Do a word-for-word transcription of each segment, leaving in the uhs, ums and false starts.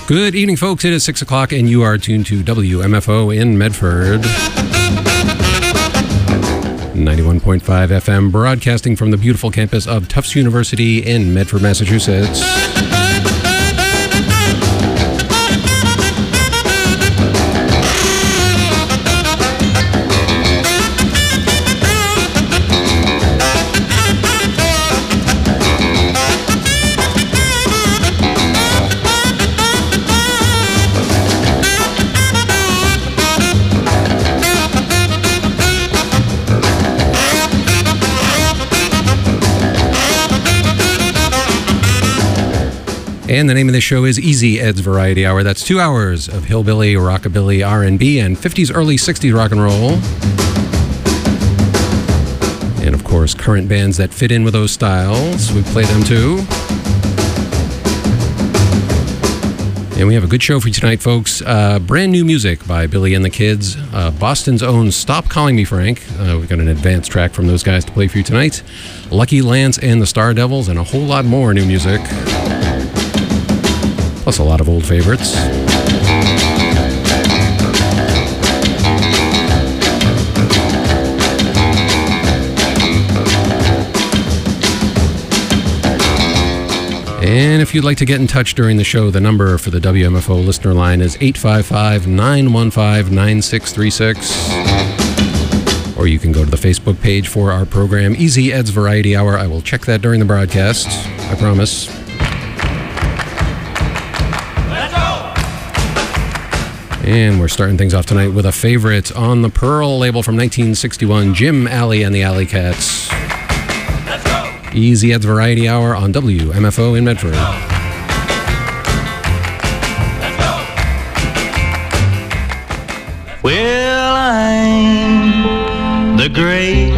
Good evening, folks. It is six o'clock, and you are tuned to W M F O in Medford. ninety-one point five F M, broadcasting from the beautiful campus of Tufts University in Medford, Massachusetts. And the name of this show is Easy Ed's Variety Hour. That's two hours of hillbilly, rockabilly, R and B, and fifties, early sixties rock and roll. And of course, current bands that fit in with those styles. We play them too. And we have a good show for you tonight, folks. Uh, brand new music by Billy and the Kids. Uh, Boston's own Stop Calling Me Frank. Uh, we've got an advanced track from those guys to play for you tonight. Lucky Lance and the Star Devils, and a whole lot more new music. Plus a lot of old favorites. And if you'd like to get in touch during the show, the number for the W M F O listener line is eight five five, nine one five, nine six three six. Or you can go to the Facebook page for our program, Easy Ed's Variety Hour. I will check that during the broadcast, I promise. And we're starting things off tonight with a favorite on the Pearl label from nineteen sixty-one, Jim Alley and the Alley Cats. Let's go. Easy Ed's Variety Hour on W M F O in Medford. Let's go. Well, I'm the great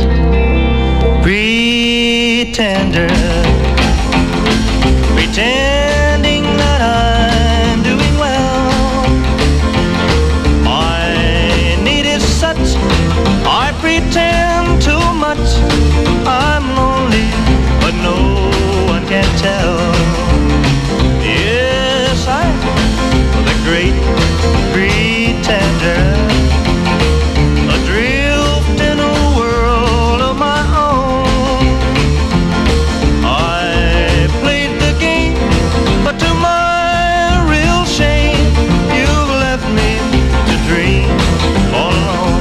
pretender, pretending that I'm doing well. I pretend too much, I'm lonely, but no one can tell. Yes, I'm the great pretender, adrift in a world of my own. I played the game, but to my real shame, you've left me to dream all alone.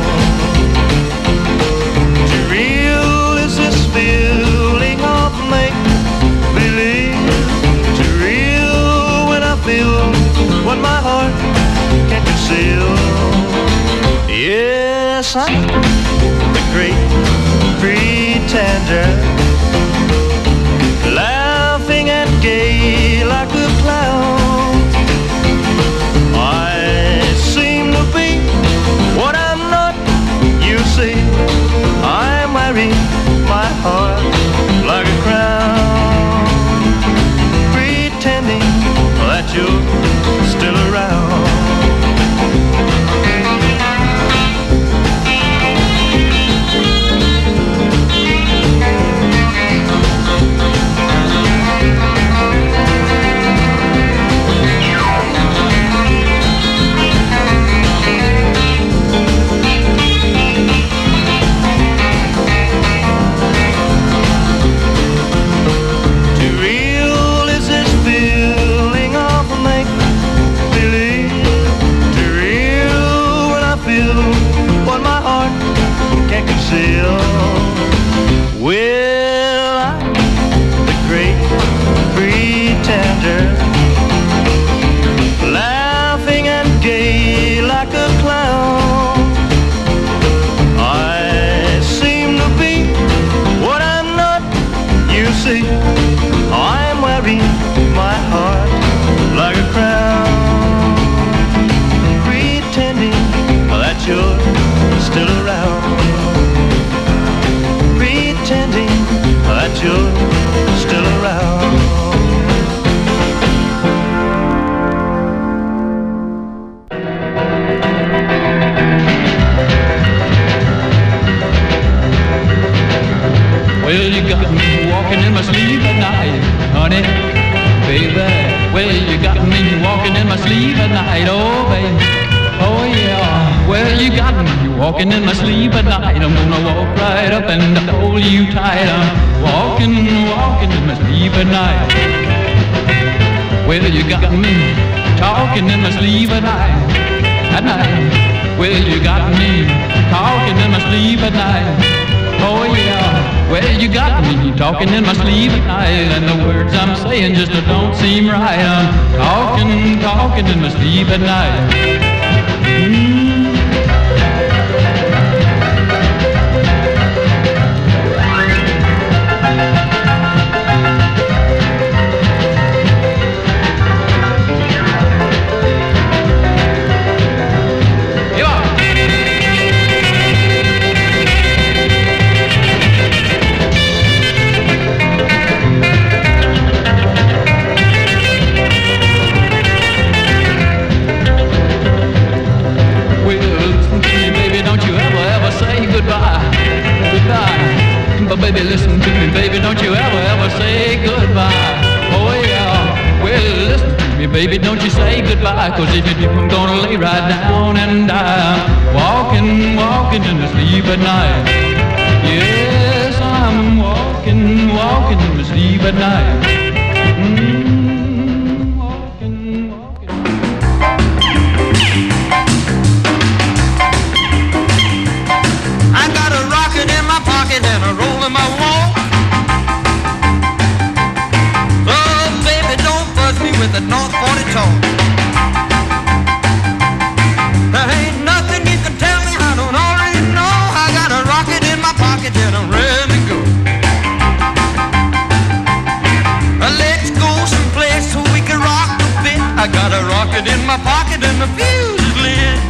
Feeling of make-believe, too real when I feel what my heart can't conceal. Yes, I'm the great pretender, laughing and gay like a clown. I seem to be what I'm not, you see. I'm wearing my heart like a crown, pretending that you're still around. Too real is this feeling of make-believe, walking in my sleep at night, oh baby. Oh yeah, well you got me walking in my sleep at night. I'm gonna walk right up and hold you tight. I'm walking, walking in my sleep at night. Well you got me talking in my sleep at night, at night. Well you got me talking in my sleep at night. Oh yeah, well you got me talking in my sleep at night, and the words I'm saying just don't seem right. I'm talking, talking in my sleep at night. Mm. But baby, listen to me, baby, don't you ever, ever say goodbye. Oh yeah, well listen to me, baby, don't you say goodbye, 'cause if you do, I'm gonna lay right down and die. Walking, walking in the sleep at night. Yes, I'm walking, walking in the sleep at night. Mm, walking, walking. I got a rocket in my pocket and a roll in my wall. Oh, baby, don't buzz me with a North forty talk. There ain't nothing you can tell me I don't already know. I got a rocket in my pocket and I'm ready to go. Uh, let's go someplace so we can rock a bit. I got a rocket in my pocket and the fuse is lit.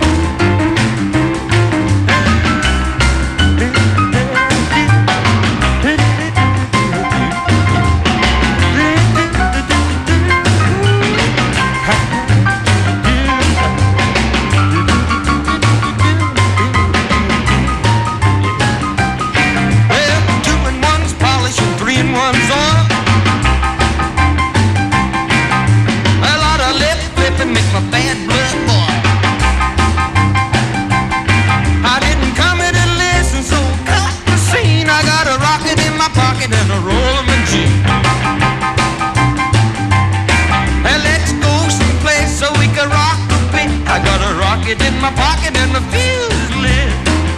And a roll of my jeans. And let's go someplace so we can rock a bit. I got a rocket in my pocket and the fuse is lit.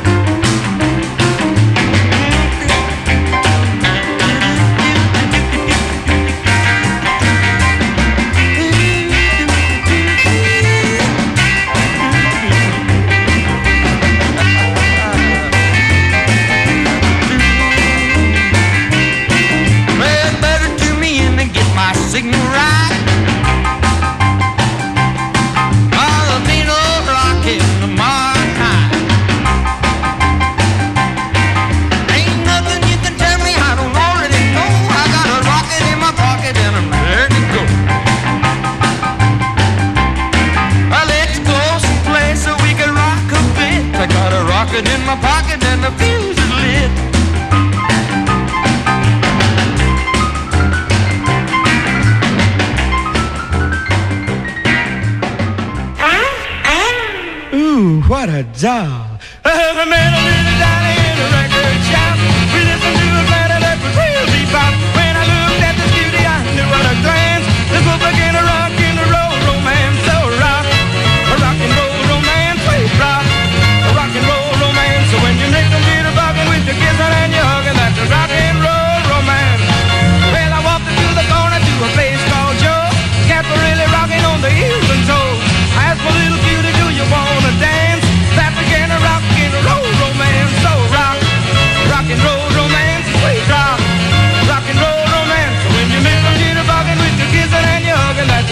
Signal right. I'll be no rocket in the Mark High. Ain't nothing you can tell me I don't already know. I got a rocket in my pocket and I'm ready to go. Well, let's go someplace so we can rock a bit. I got a rocket in my pocket and the fuse is lit. What a job. I met a little Johnny in a record shop. We listened to a platter that was real bebop. When I looked at the studio, I knew at a glance this was beginning a rock and roll romance. So rock, a rock and roll romance, wait, rock, a rock and roll romance. So when you make them get a bugging with your kissing and your hugging, that's a rock and roll romance. Well, I walked into the corner to a place called Joe. Cats were really rocking on the heels and toes. I asked my little cutie, do you wanna dance? That began a rock and roll romance. So rock, rock and roll romance, sweet rock, rock and roll romance. So when you miss them jitterbugging with your kissing and your hugging, that's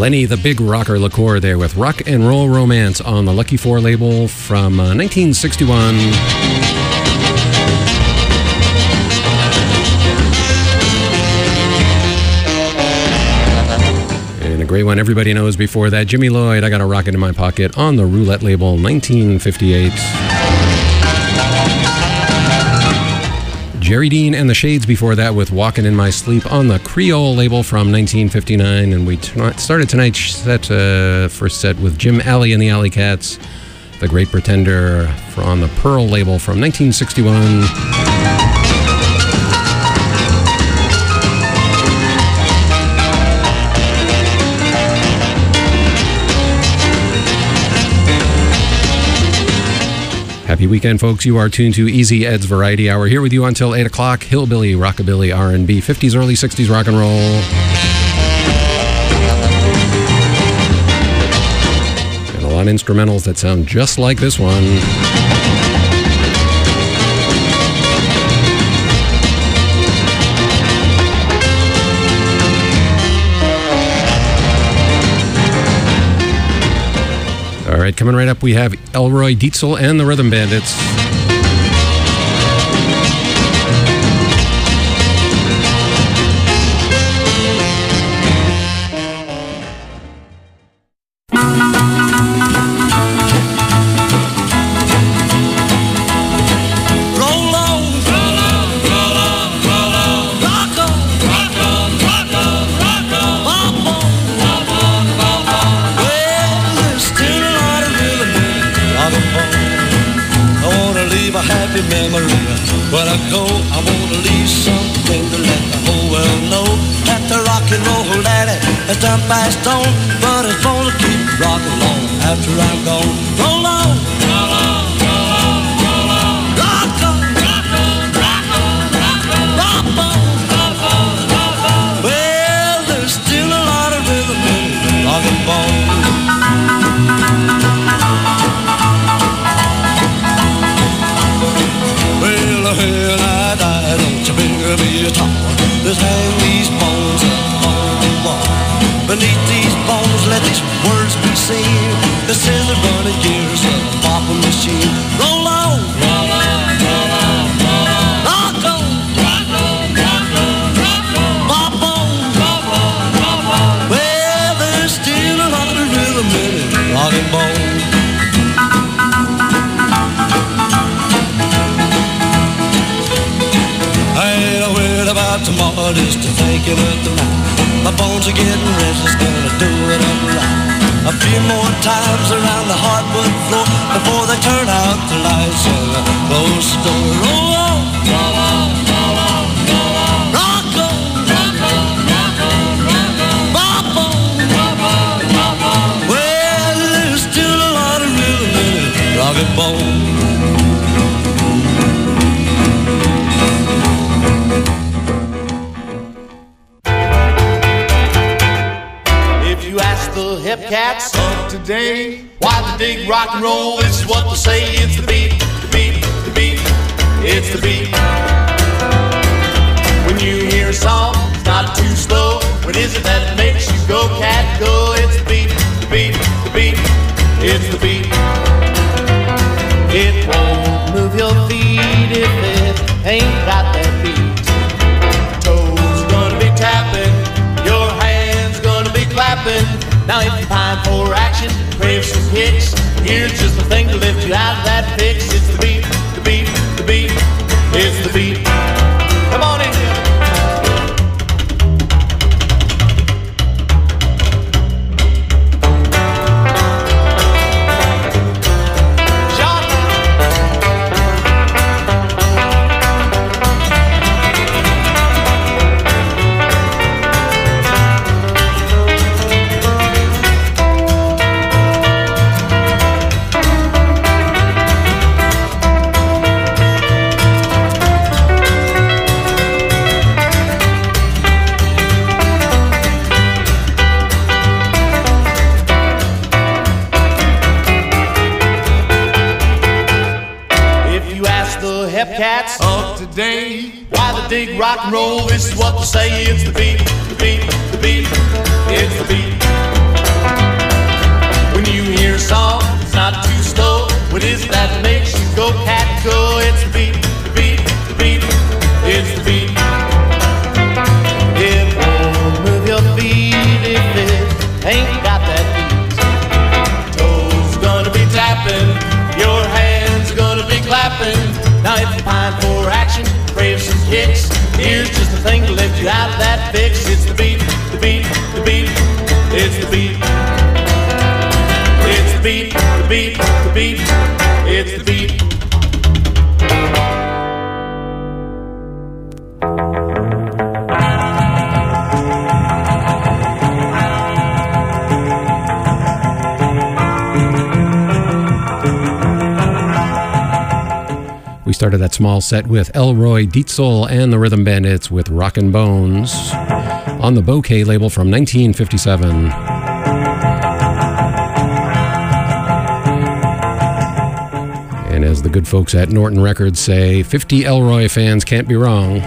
Lenny the Big Rocker LaCour there with Rock and Roll Romance on the Lucky Four label from uh, nineteen sixty-one. And a great one everybody knows before that, Jimmy Lloyd, I Got a Rocket in My Pocket on the Roulette label, nineteen fifty-eight. Jerry Dean and the Shades before that with Walking in My Sleep on the Creole label from nineteen fifty-nine. And we t- started tonight's set, uh, first set with Jim Alley and the Alley Cats, The Great Pretender on the Pearl label from nineteen sixty-one. Happy weekend, folks. You are tuned to Easy Ed's Variety Hour. Here with you until eight o'clock. Hillbilly, rockabilly, R and B, fifties, early sixties rock and roll. And a lot of instrumentals that sound just like this one. All right, coming right up, we have Elroy Dietzel and the Rhythm Bandits. Memory. When I go, I want to leave something to let the whole world know that the rock and roll daddy has done passed on, but it's gonna keep rocking on after I'm gone. Roll on, roll on, roll on, roll on, rock on, rock on, rock on, rock on, rock on, rock on, rock on. Well, there's still a lot of rhythm in the rock and bone. When I die, don't you bring me a tower. Let's hang these bones up on the wall. Beneath these bones, let these words be seen. This is the running gears of a popping machine. Roll on, roll on, roll on, roll on. Rock on, rock on, rock on, rock on. Pop on, pop on, pop on. Well, there's still a lot of rhythm in it, rock and bone. About tomorrow, just to think of it tonight. My bones are getting restless, gonna do it up right. A few more times around the hardwood floor before they turn out the lights and close the door. Roll on, roll on, roll on, roll on. Rock on, rock on, rock on, rock on. Bop on, bop on, bop on. Well, there's still a lot of rhythm in it, rock and bone. The hip cats of today, why the dig rock and roll? This is what they say. It's the beat, the beat, the beat. It's the beat. When you hear a song, it's not too slow. What is it that makes you go, cat, go? It's the beat, the beat, the beat. It's the beat. It won't move your feet if it ain't got that beat. Toes gonna be tapping, your hands gonna be clapping. Now if you pine for action, crave some kicks, here's just the thing to lift you out of that fix. It's the beat, the beat, the beat, it's the beat. Come on in here. Cats of today, why the dig rock and roll? This is what they say. It's the beat, the beat, the beat. It's the beat. you hear a song, it's not too slow. What is it that makes you go, cat, go? It's the beat, the beat, the beat, it's the beat. It won't move your feet if it ain't got that beat. Toes gonna be tapping, your hands gonna be clapping. Now if you pine for action, crave some kicks, here's just the thing to lift you out of that fix. It's the beat, the beat, the beat, it's the beat. It's the beat, the beat, the beat, it's the beat. We started that small set with Elroy Dietzel and the Rhythm Bandits with Rockin' Bones on the Bouquet label from nineteen fifty-seven. And as the good folks at Norton Records say, fifty Elroy fans can't be wrong.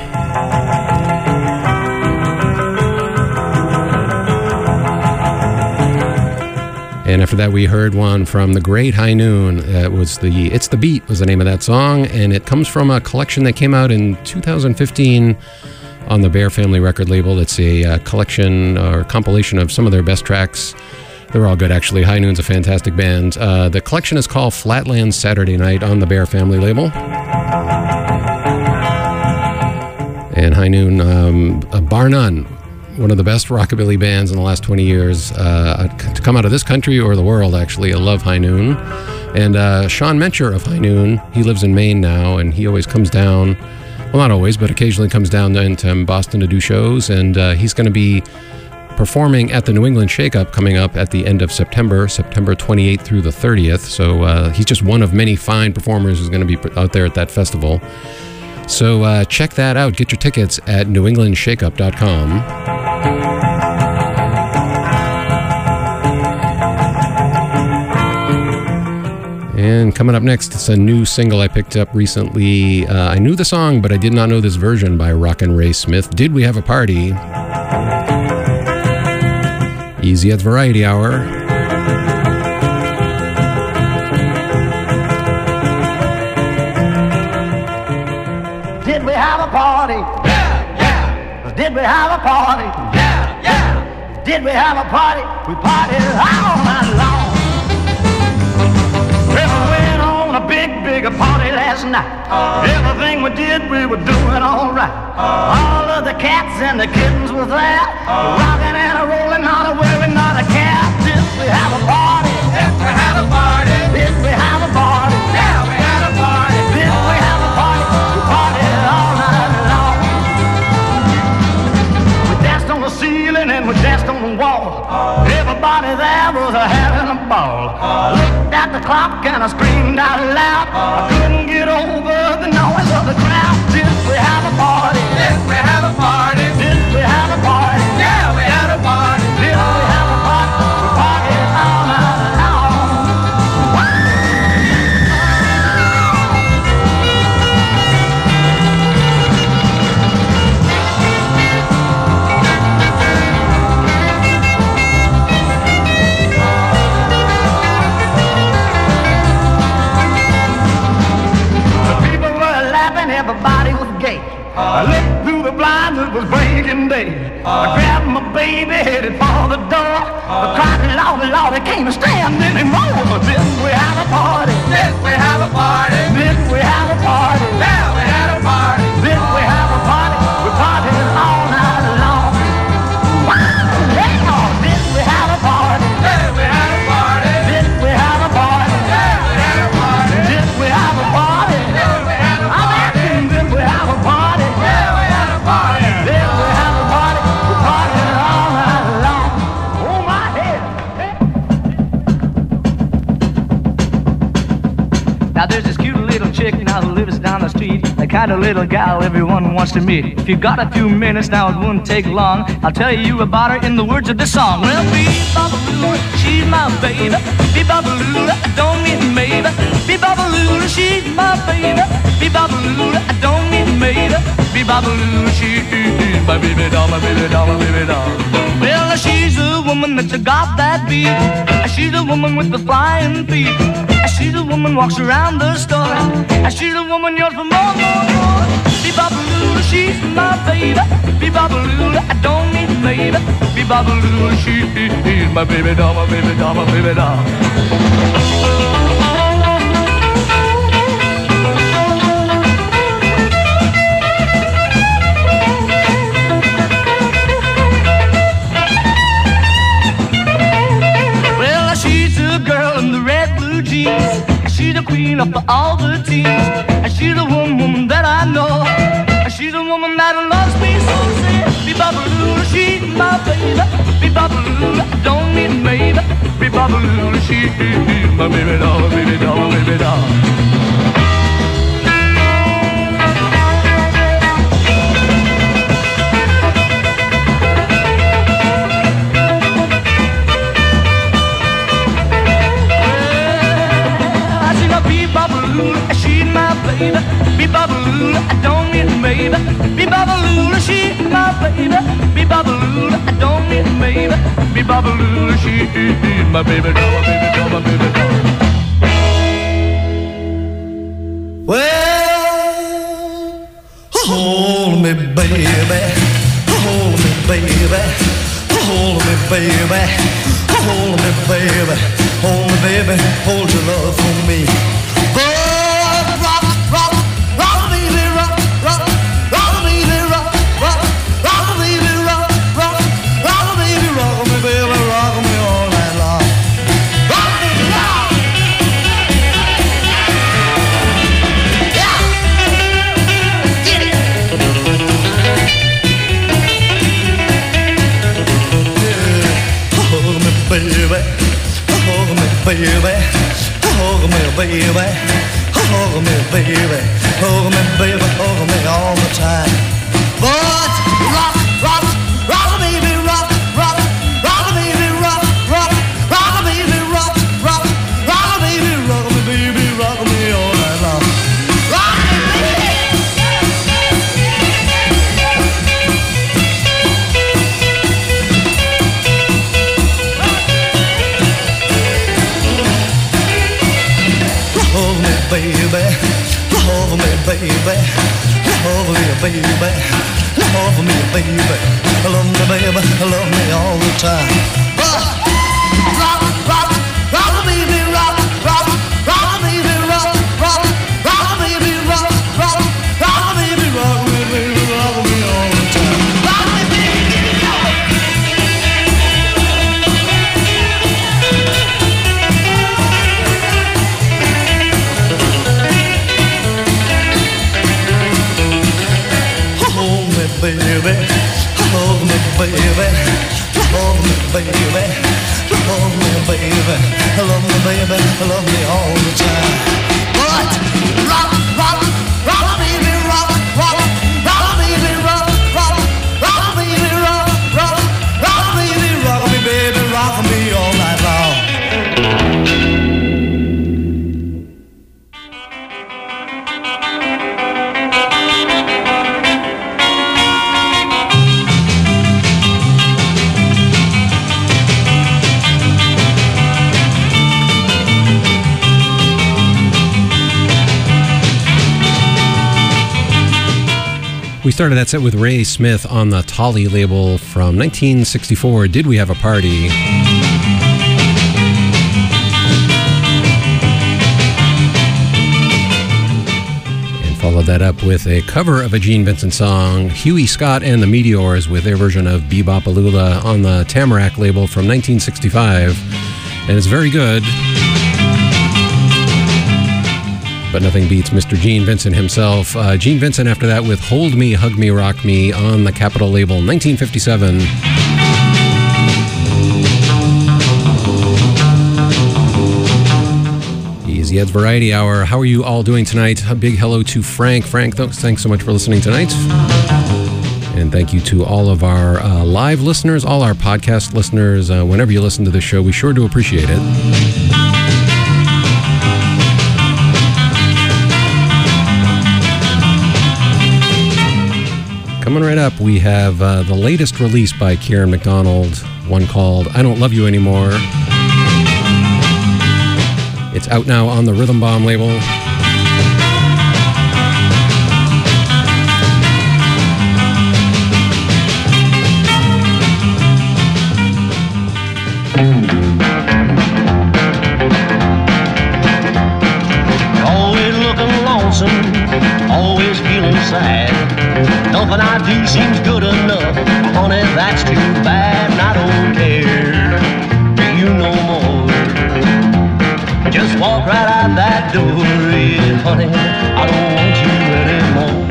And after that, we heard one from the great High Noon. Uh, it was the It's the Beat was the name of that song, and it comes from a collection that came out in two thousand fifteen on the Bear Family record label. It's a uh, collection or compilation of some of their best tracks. They're all good, actually. High Noon's a fantastic band. Uh, the collection is called Flatland Saturday Night on the Bear Family label. And High Noon, um, uh, bar none, one of the best rockabilly bands in the last twenty years uh, to come out of this country or the world, actually. I love High Noon. And uh, Sean Mencher of High Noon, he lives in Maine now, and he always comes down, well, not always, but occasionally comes down into Boston to do shows, and uh, he's going to be performing at the New England Shake-Up coming up at the end of September, September twenty-eighth through the thirtieth. So uh, he's just one of many fine performers who's going to be out there at that festival. So uh, check that out. Get your tickets at new england shake up dot com. And coming up next, it's a new single I picked up recently. Uh, I knew the song, but I did not know this version by Rockin' Ray Smith. Did We Have a Party? Easy at Variety Hour. Did we have a party? Yeah, yeah. Did we have a party? Yeah, yeah. Did we have a party? We partied all night long. We went on a big, big party last night. Everything we did, we were doing all right. All of the cats and the kittens were there, rocking and a rolling, not a wearing, not a care. Did we have a party? Did we have a party? Did we have a party? Yeah, we had a party. Did we have a party? We partied all night long. We danced on the ceiling and we danced on the wall. Everybody there was having a ball. I looked at the clock and I screamed out loud. I couldn't get over the noise of the crowd. Did we have a party? Did we have a party? Did we have a party? Yeah, we had a party. Did we have a party? We partied all night long. Everybody was gay. I looked through the blinds, it was breaking day. I grabbed my baby, headed for the door. I cried, Lordy, Lordy, can't stand anymore. Did we have a party? Did we have a party? Did we have a party? Yeah, we had a party. Did we have a party? We partied all night long. Yeah, did we have a party? Did we have a party? Did we have a party? Yeah, we had a party. Did we have a party? Did we have a party? Did we have a party? Yeah, we had a party. Did we have a party? We partied all night long. Oh, my head. Now there's this cute little chick now who lives down the street, the kind of little gal everyone wants to meet. If you got a few minutes now, it wouldn't take long. I'll tell you about her in the words of this song. Well, Bee-Bop-A-Lula, she's my baby. Bee-Bop-A-Lula, I don't mean maybe. Bee-Bop-A-Lula, she's my baby. Bee-Bop-A-Lula, I don't mean maybe. Bebop-a-loo, she's my baby doll, my baby doll, my baby doll. Well, she's the woman that got that beat. She's the woman with the flying feet. She's the woman walks around the store. She's the woman yours for more, more, more. Bebop-a-loo, she's my baby. Bebop-a-loo, I don't need a baby. Bebop-a-loo, she's my baby doll, my baby doll, my baby doll. She's the queen of all the teams. She's the one woman that I know. She's the woman that loves me so. Say, Bebop-a-loo, she's my baby. Bebop-a-loo, I don't need a baby. Bebop-a-loo, she's my baby doll, my baby doll, my baby doll. She's my baby, Bebop-a-loo, I don't need a baby. Bebop-a-loo, she's my baby, Bebop-a-loo, I don't need a baby. Bebop-a-loo, she's my baby doll, my baby doll, my baby doll. Well, hold me, baby, hold me, baby, hold me, baby, hold me, baby, hold me, baby, hold your love for me. Baby, hug me, baby, hug me, baby, hug me, baby, hug me all the time. But rock, rock, rock, baby, rock, rock, rock, baby, rock, rock, rock, baby, rock, rock, rock, baby, rock me, baby, rock me all night long. Rock me, baby. Baby, love me, baby, love me, baby, love me, baby, love me, baby, love me all the time. But rock, rock, rock, baby, rock, rock, rock, baby, rock, rock, rock, baby, rock, rock, rock, baby, rock me, baby, rock me all the time. Rock me, baby, baby, love me, baby, love me, baby, love me, baby, love me, baby, love me all the time. But rock, rock, rock, baby, rock, rock, rock, baby, rock, rock, rock, baby, rock, rock, rock, baby, rock me, baby, rock me all night long. We started that set with Ray Smith on the Tolly label from nineteen sixty-four, Did We Have a Party? And followed that up with a cover of a Gene Vincent song, Huey Scott and the Meteors with their version of Bebop-a-lula on the Tamarack label from nineteen sixty-five. And it's very good. But nothing beats Mister Gene Vincent himself. Uh, Gene Vincent after that with Hold Me, Hug Me, Rock Me on the Capitol label, nineteen fifty-seven. Easy Ed's Variety Hour. How are you all doing tonight? A big hello to Frank. Frank, thanks so much for listening tonight. And thank you to all of our uh, live listeners, all our podcast listeners. Uh, whenever you listen to this show, we sure do appreciate it. Coming right up, we have uh, the latest release by Kieran McDonald, one called I Don't Love You Anymore. It's out now on the Rhythm Bomb label. Always looking lonesome, always feeling sad. Nothing I do seems good enough. Honey, that's too bad, and I don't care for you no more. Just walk right out that door, yeah, honey, I don't want you anymore.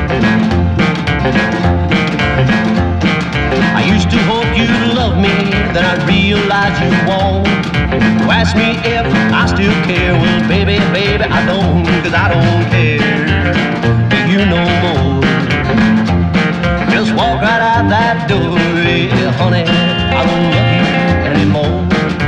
I used to hope you'd love me, then I realized you won't. You ask me if I still care, well, baby, baby, I don't, cause I don't care for you no more. Just walk right out that door, yeah, honey, I don't love you anymore.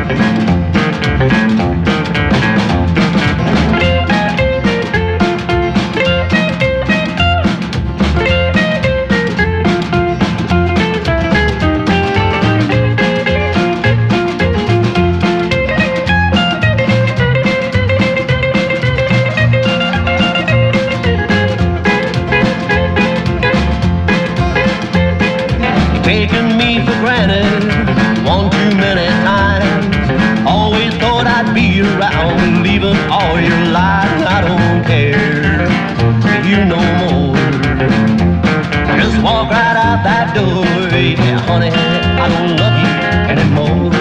Taking me for granted one too many times. Always thought I'd be around, leaving all your lies. I don't care for you no more. Just walk right out that door, yeah, honey, I don't love you anymore.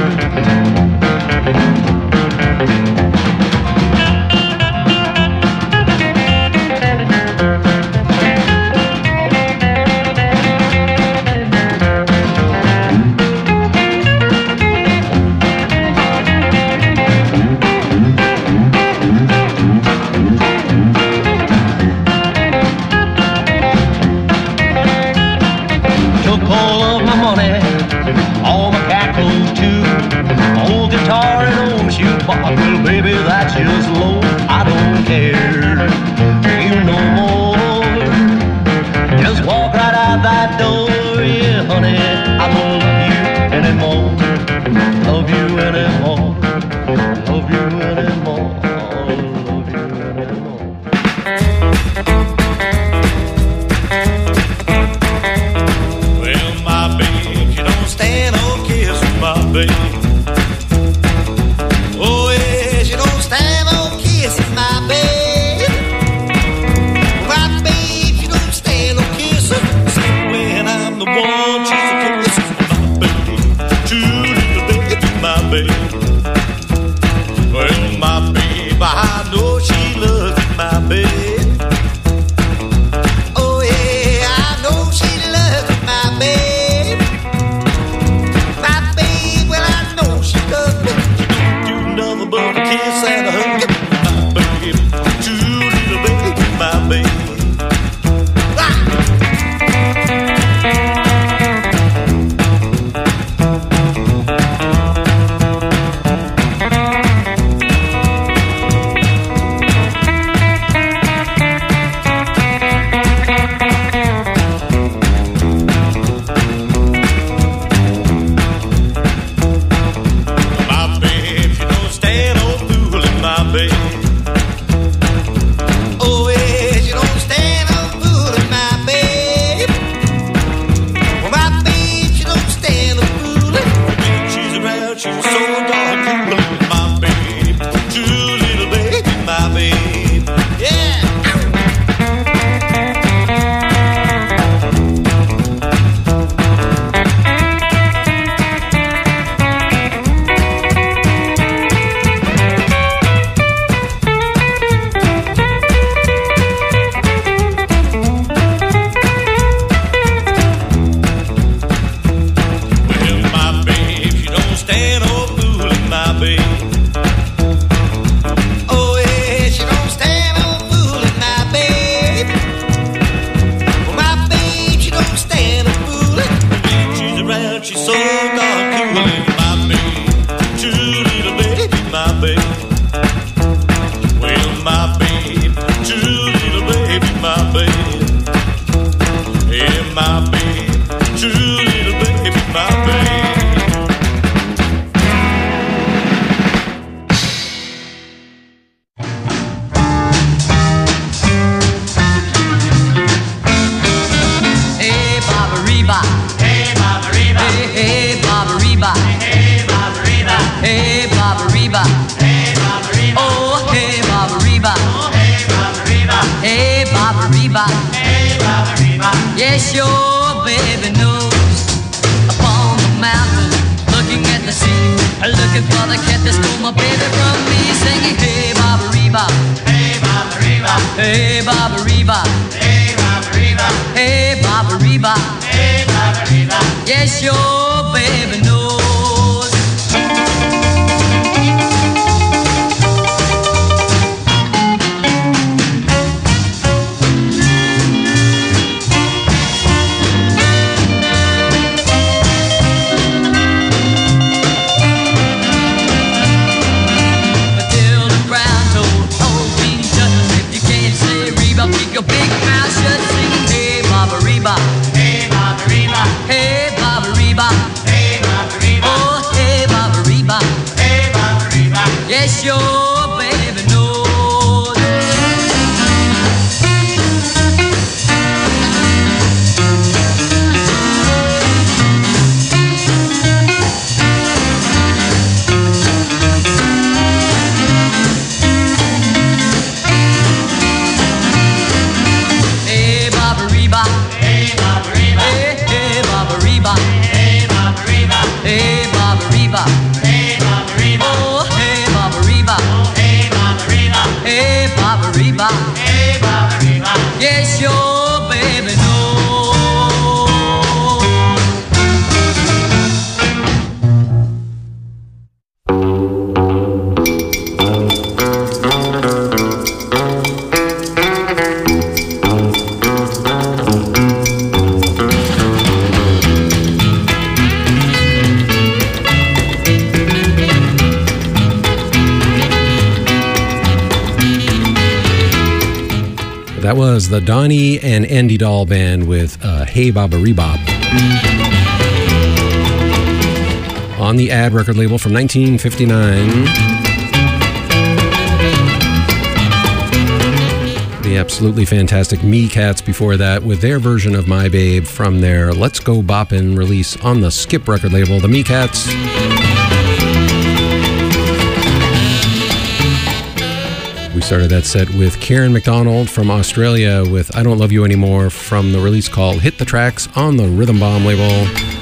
All my babe. True little baby, my babe. Hey, Baba Reba. Hey, Baba Reba. Hey, hey, Baba Reba. Hey, Baba Reba. Hey, Baba Reba. Hey, Baba Reba. Oh, hey, Baba Reba. Oh, hey, Baba Reba. Hey, Baba Reba. Hey, Baba Reba. Yes, your baby knows. Upon the mountain, looking at the sea, looking for the cat that stole my baby from me, singing, hey, Baba Reba. Hey, Baba Reba. Hey, Baba Reba. Hey, Baba Reba. Hey, Baba Reba. Hey, Baba Reba. Yes, your baby knows. Matilda Brown told old King Tut, if you can't say Reba, keep your big mouth shut, singing, hey, Baba Reba. Hey, Baba Reba. Hey, Baba Reba. Hey, Baba Reba. Oh, hey, Baba Reba. Hey, Baba Reba. Yes, your baby knows. Hey, Baba Reba. Hey, Baba Reba. Hey, hey, Baba Reba. Hey, Baba Reba. Hey, Baba Reba. Hey, Baba Reba. Oh, hey, Baba Reba. Oh, hey, Baba Reba. Hey, Baba Reba. Hey, Baba Reba. Yes, your baby knows. That was the Donnie and Andy Dahl Band with uh, Hey Baba Rebop. On the Ad record label from nineteen fifty-nine. The absolutely fantastic Me Cats before that with their version of My Babe from their Let's Go Boppin' release on the Skip record label. The Me Cats. We started that set with Kieran McDonald from Australia with I Don't Love You Anymore from the release called Hit the Tracks on the Rhythm Bomb label.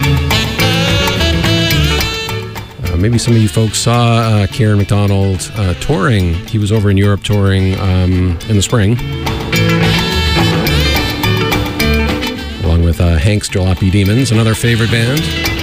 Uh, maybe some of you folks saw uh, Kieran McDonald uh, touring. He was over in Europe touring um, in the spring. Along with uh, Hank's Jalopy Demons, another favorite band.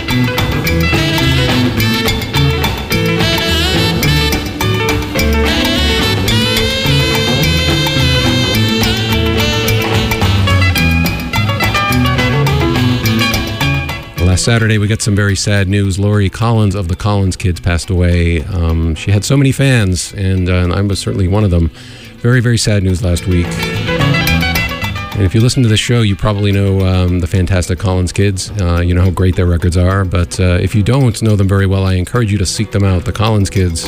Last Saturday, we got some very sad news. Lori Collins of the Collins Kids passed away. Um, she had so many fans, and, uh, and I was certainly one of them. Very, very sad news last week. And if you listen to this show, you probably know um, the fantastic Collins Kids. Uh, you know how great their records are. But uh, if you don't know them very well, I encourage you to seek them out, the Collins Kids.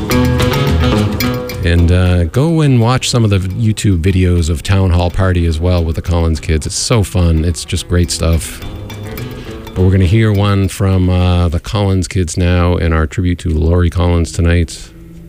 And uh, go and watch some of the YouTube videos of Town Hall Party as well with the Collins Kids. It's so fun. It's just great stuff. But we're going to hear one from uh, the Collins Kids now in our tribute to Lori Collins tonight.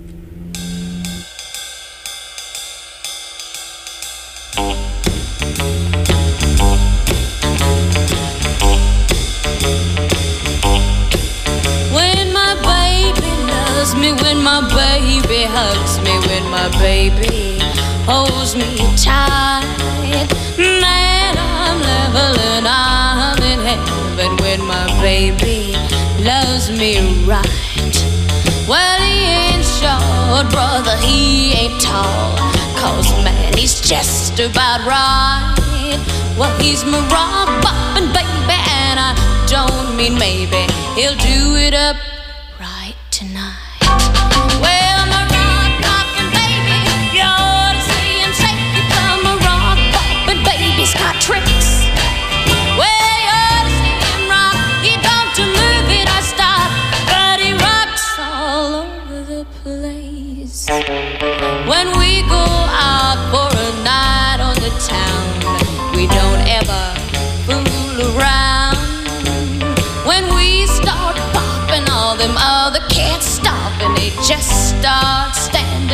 When my baby loves me, when my baby hugs me, when my baby holds me tight, man, I'm level and I'm in heaven. When my baby loves me right, well, he ain't short, brother, he ain't tall, 'cause man, he's just about right. Well, he's my rock boppin' baby, and I don't mean maybe he'll do it up right tonight. Well, my rock boppin' baby, you ought to see him shake it from a rock boppin' baby's got tricks. Well,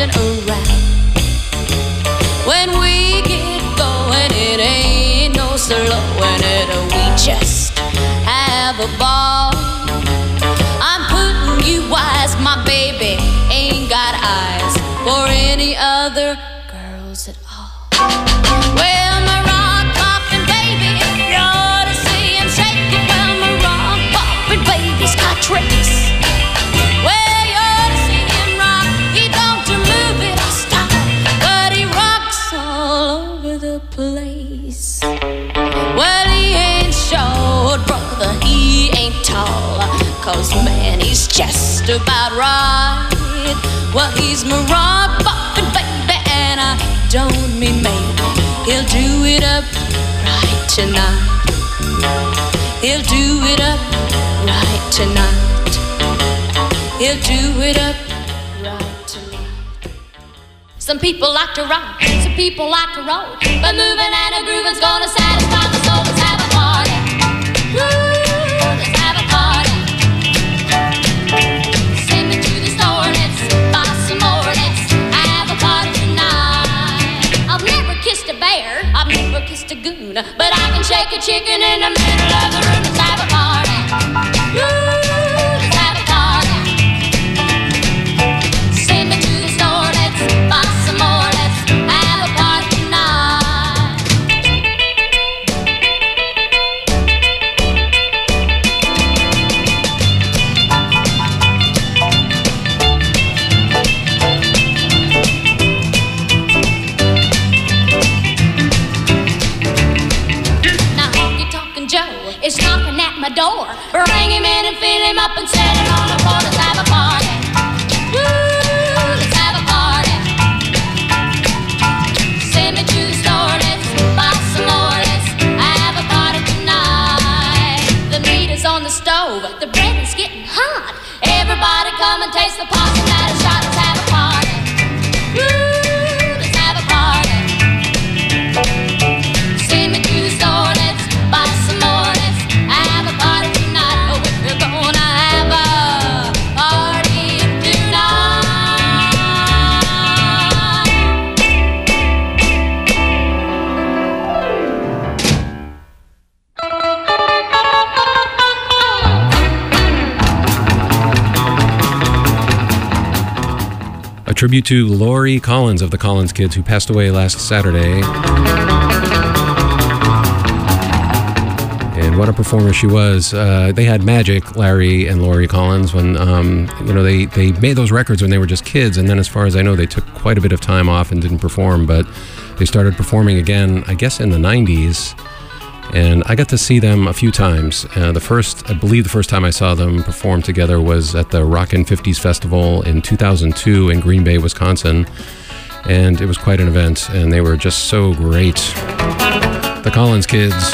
standing around. When we get going, it ain't no slowing it. We just have a ball. I'm putting you wise, my baby ain't got eyes for any other girls at all. Well, my rock poppin' baby, you ought to see him shaking. Well, my rock poppin' baby's got tricks. Well, you ought to see him rock. He don't move it or stop, but he rocks all over the place. Well, he ain't short, brother, he ain't tall, 'cause man, he's just about right. Well, he's my rock poppin' baby, and I don't mean maybe. He'll do it up right tonight. He'll do it up right tonight. He'll do it up right tonight. Some people like to rock, some people like to roll, but moving and a grooving's gonna satisfy the soul. Let's have a party. Woo, let's have a party. Send me to the store, let's buy some more, let's have a party tonight. I've never kissed a bear, I've never kissed a goon, but I can shake a chicken in the middle of the room. Let's have a party. Woo, let's have a party. Send me to the store, let's buy some more, let's have a party tonight. Now honky talking Joe is knocking at my door. Bring him in and fill him up and set him on the floor. Let's have a party. Woo, let's have a party. Send me to the store, let's buy some more, let's have a party tonight. The meat is on the stove, the bread is getting hot. Everybody come and taste the pasta and a shot. Let's have a party. Woo, let's have a party. Send me to the store, let's buy some more, let's have a party tonight. Oh, we're gonna have a party A tribute to Lori Collins of the Collins Kids, who passed away last Saturday. And what a performer she was. Uh, they had magic, Larry and Lori Collins, when um, you know they, they made those records when they were just kids. And then as far as I know, they took quite a bit of time off and didn't perform. But they started performing again, I guess, in the nineties. And I got to see them a few times. Uh, the first, I believe the first time I saw them perform together was at the Rockin' fifties Festival in two thousand two in Green Bay, Wisconsin. And it was quite an event, and they were just so great. The Collins Kids.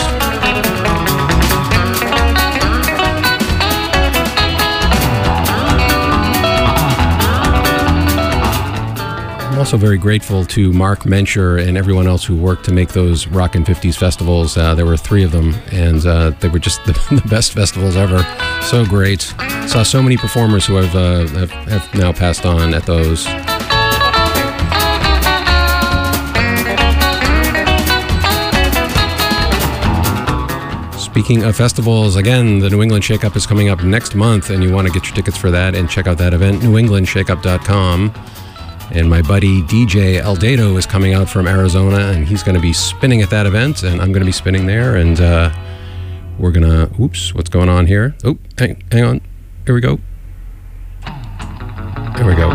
I'm also very grateful to Mark Mencher and everyone else who worked to make those Rockin' fifties festivals. Uh, there were three of them, and uh, they were just the, the best festivals ever. So great. Saw so many performers who have, uh, have, have now passed on at those. Speaking of festivals, again, the New England Shake-Up is coming up next month, and you want to get your tickets for that and check out that event, new england shake up dot com. And my buddy D J Eldado is coming out from Arizona, and he's going to be spinning at that event, and I'm going to be spinning there, and uh, we're going to... Oops, what's going on here? Oh, hang, hang on. Here we go. There we go.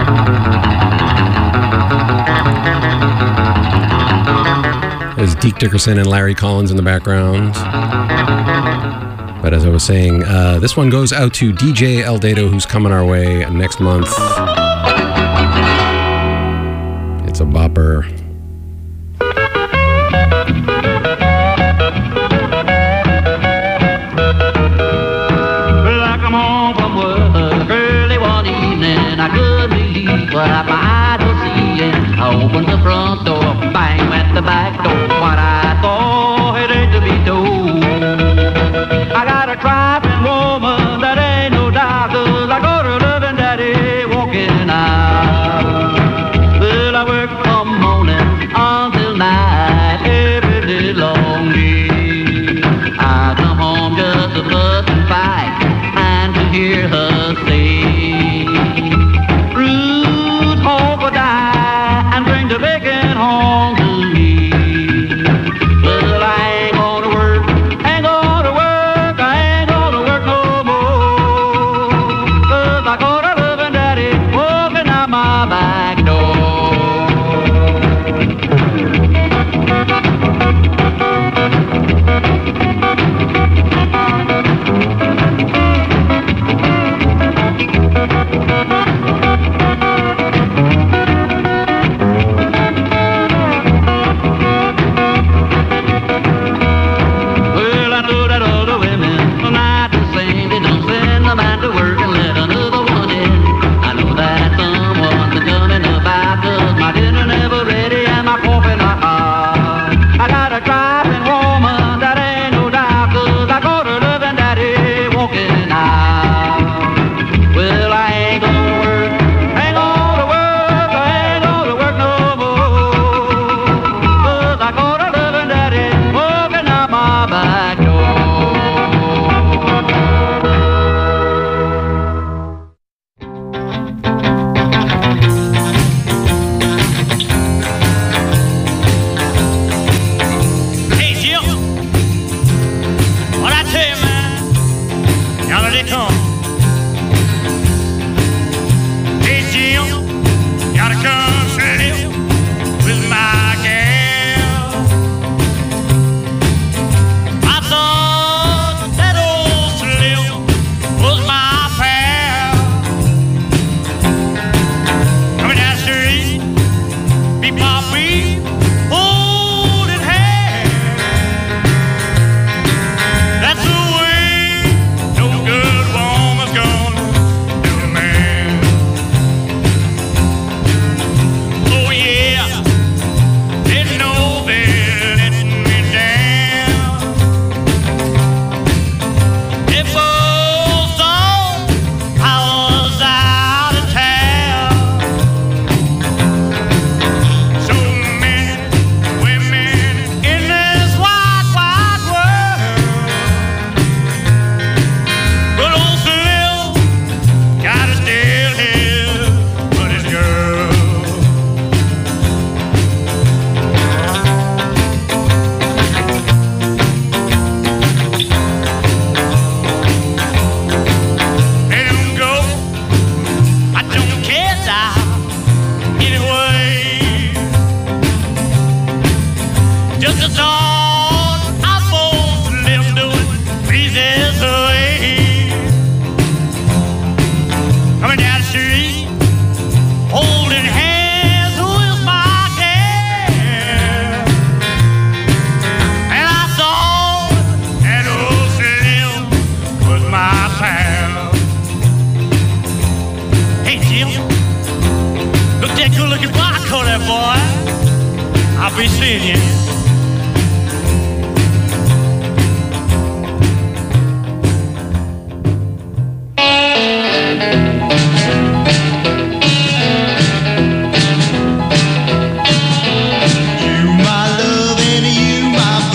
There's Deke Dickerson and Larry Collins in the background. But as I was saying, uh, this one goes out to D J Eldado, who's coming our way next month. It's a bopper. Well, I come home from work early one evening. I couldn't believe what my eyes were seeing. I opened the front door, bang went the back door. What I thought it ain't to be told. I got a trifling woman that ain't no doubt, 'cause I got her loving daddy walking out.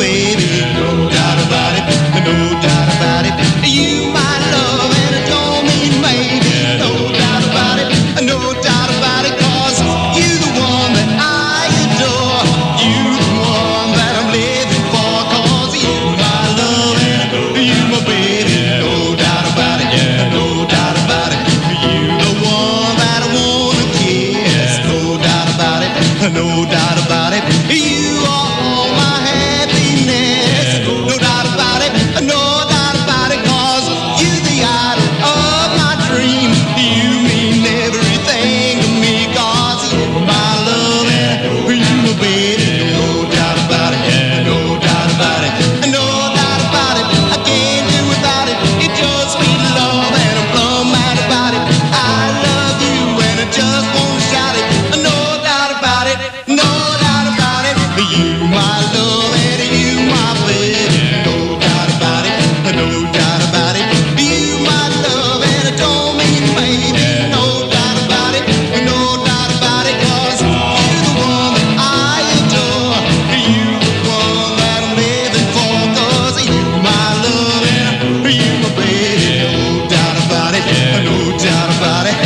baby, no doubt about it, no doubt about it. You my love and it don't mean maybe, no doubt about it, no doubt about it, 'cause you the one that I adore, you the one that I'm living for, 'cause you my love and you my baby, no doubt about it, no doubt about it. You the one that I wanna kiss, no doubt about it, no doubt about it. You are all my happiness, no doubt about it, no doubt about it, 'cause you the idol of my dream. You mean everything to me, 'cause you my love and you my baby, no doubt about it, no doubt about it, no doubt about it. I can't do without it. It's your sweet love and I'm plumb mad about it. I love you and I just wanna shout it, no doubt about it, no doubt about it. You my love and you my baby, no doubt about it, no doubt about it. You my love and it don't mean maybe, no doubt about it, no doubt about it, 'cause you the one that I adore, you the one that I'm living for, 'cause you my love and you my baby, no doubt about it, no doubt about it.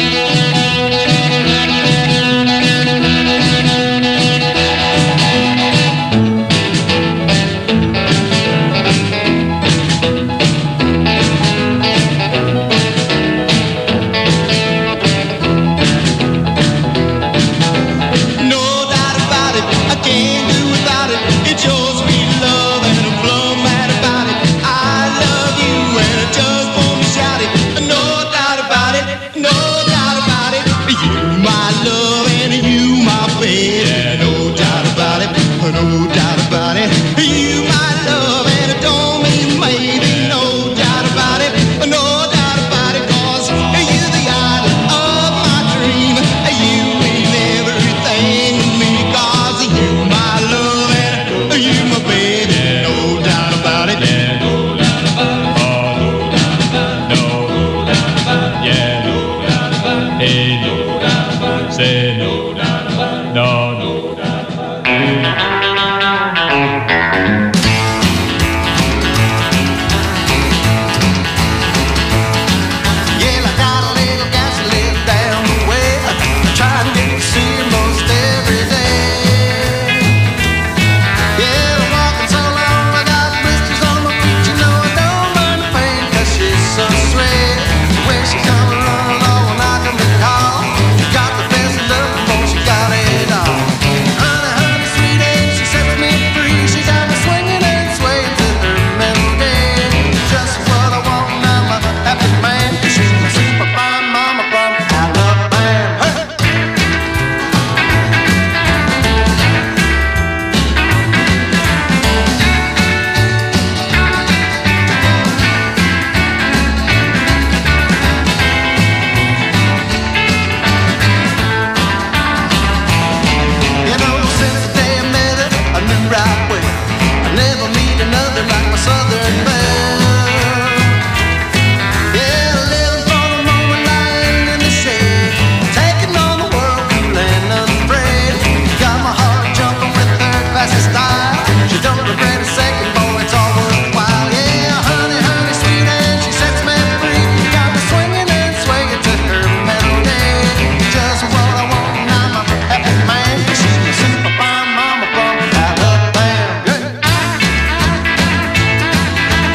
No doubt about it, I can't do without it. It's your sweet love and I'm plumb mad about it. I love you and I just wanna shout it. No doubt about it, no doubt about it. You my love and you my baby. No doubt about it, no doubt about it. You my love and it don't mean maybe. No doubt about it, no doubt about it, 'cause you the idol of my dream. You mean everything to me, 'cause you my love and you my baby. No doubt about it, no doubt about it, oh no doubt about it, no doubt about it, yeah, no doubt about it, hey, no doubt about it, say no doubt about it, no, no doubt about it. Yeah, I got a little gasoline down the way. I try to get to see you most every day. Yeah, I'm walking so long, I got blisters on my feet. You know I don't mind the pain, 'cause she's so sweet. When she comes running along and I can be call, she got the best of love before she got it all. Honey, honey, sweet, and she sets me free. She got me swinging and swaying to her melody. Just what I want, I'm a happy man. She's my super fine mama from Alabama. Hey! You know, since the day I met her, I knew right away I never meet another like my southern belle. Yeah, living for the moment, lying in the shade, taking on the world, cool and unafraid. Got my heart jumping with her classy style. She don't regret a second, boy, it's all worthwhile. Yeah, honey, honey, sweet, and she sets me free. Got me swinging and swaying to her melody. Just what I want, I'm a happy man. She's my super fine mama from Alabama. Yeah.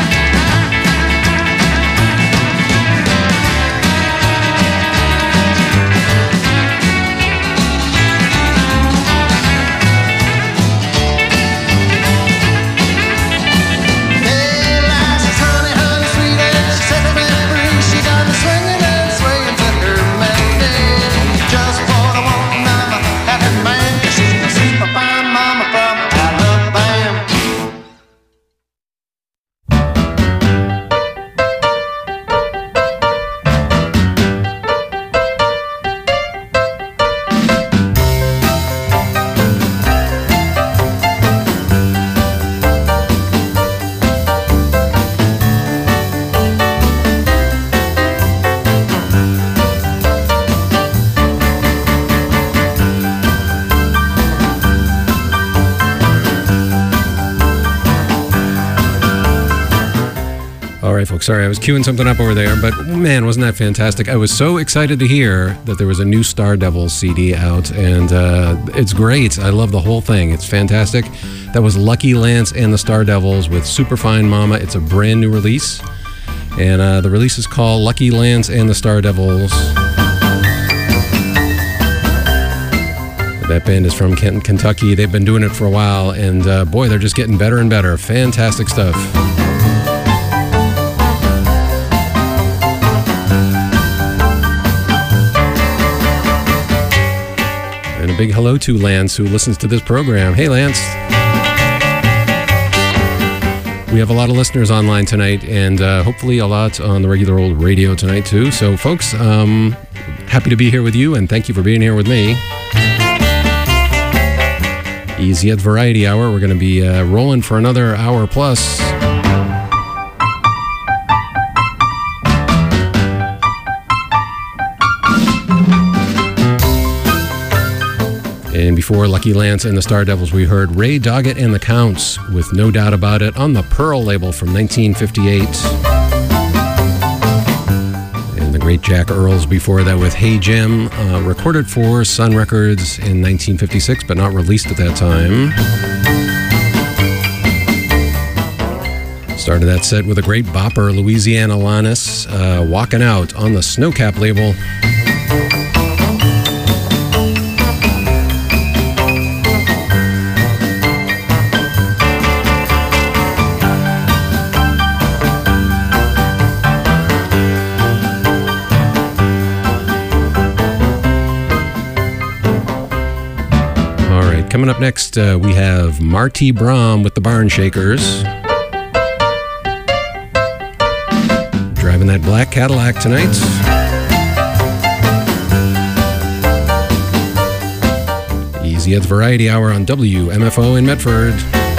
right, folks. Sorry, I was queuing something up over there, but man, wasn't that fantastic? I was so excited to hear that there was a new Star Devils C D out, and uh, it's great. I love the whole thing. It's fantastic. That was Lucky Lance and the Star Devils with Superfine Mama. It's a brand new release, and uh, the release is called Lucky Lance and the Star Devils. That band is from Kenton, Kentucky. They've been doing it for a while, and uh, boy, they're just getting better and better. Fantastic stuff. And a big hello to Lance, who listens to this program. Hey, Lance. We have a lot of listeners online tonight, and uh, hopefully a lot on the regular old radio tonight, too. So, folks, um, happy to be here with you, and thank you for being here with me. Easy at Variety Hour. We're going to be uh, rolling for another hour plus. And before Lucky Lance and the Star Devils, we heard Ray Doggett and the Counts with No Doubt About It on the Pearl label from nineteen fifty-eight. Great Jack Earls before that with Hey Jim, uh, recorded for Sun Records in nineteen fifty-six, but not released at that time. Started that set with a great bopper, Louisiana Lannis, uh, Walking Out on the Snowcap label. Coming up next, uh, we have Marty Brahm with the Barn Shakers. Driving that black Cadillac tonight. Easy at the Variety Hour on W M F O in Medford.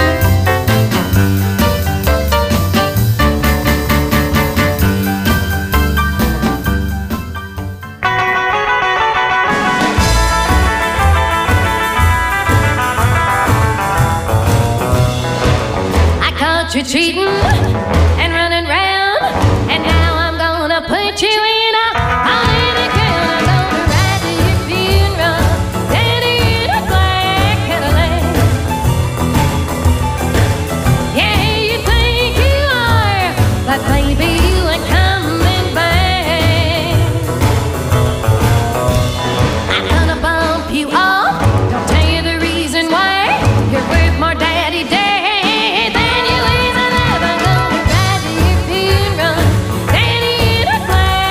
You cheating and running round, and now I'm gonna put you in a holiday gown. I'm gonna ride to your funeral, daddy, in a black Cadillac. Yeah, you think you are, but baby, you ain't coming back. I'm gonna bump you off, don't tell you the reason why. You're worth more daddy dead. Than you is alive. I'm gonna ride to your funeral, daddy in a black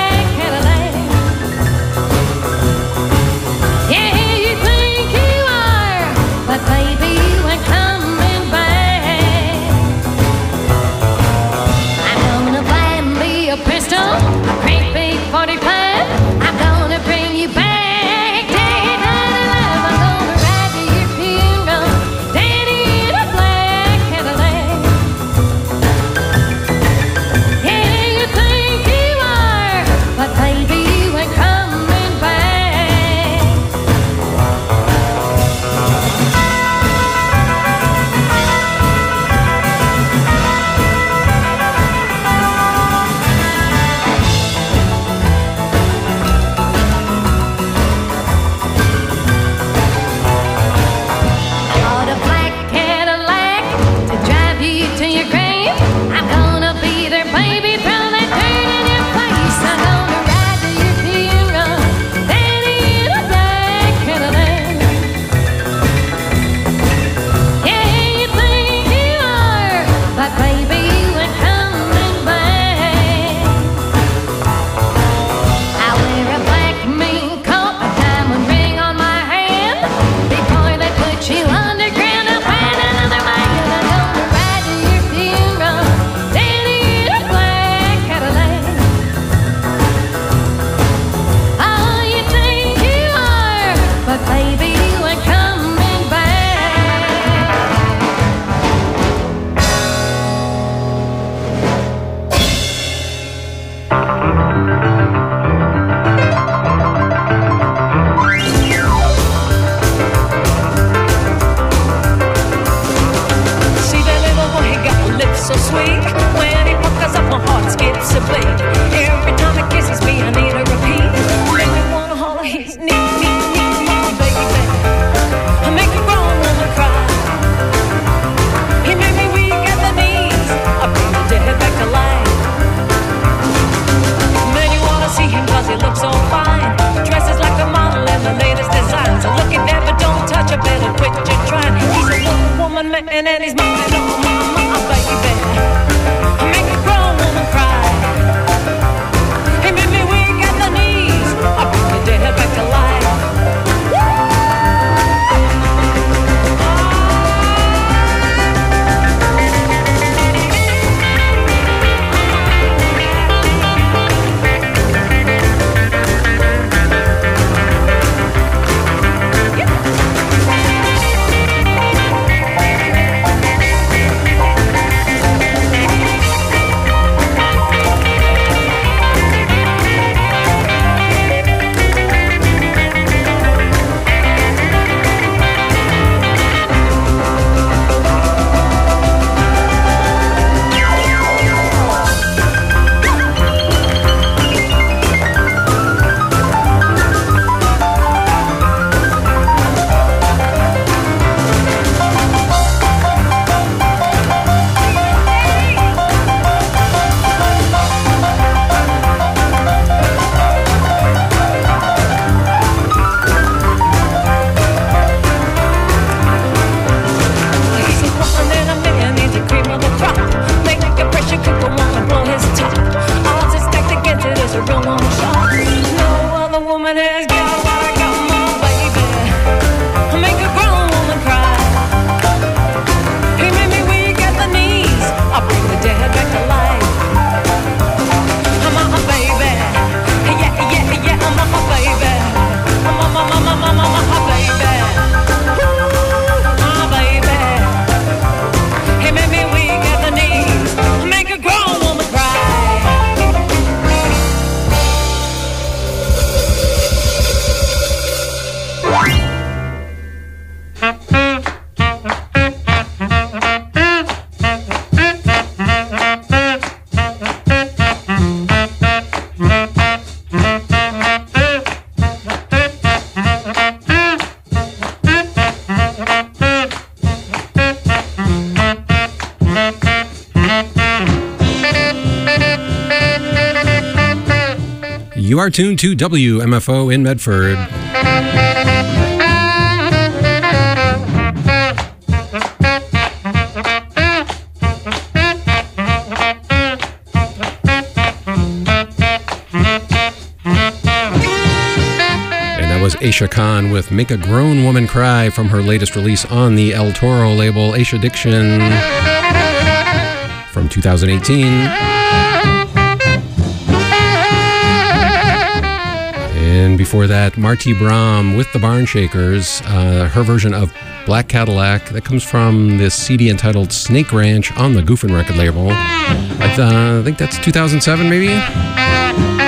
You are tuned to W M F O in Medford. Was Aisha Khan with Make a Grown Woman Cry from her latest release on the El Toro label, Aisha Diction, from two thousand eighteen. And before that, Marty Brahm with the Barn Shakers, uh, her version of Black Cadillac. That comes from this C D entitled Snake Ranch on the Goofin' record label. I, th- uh, I think that's two thousand seven, maybe?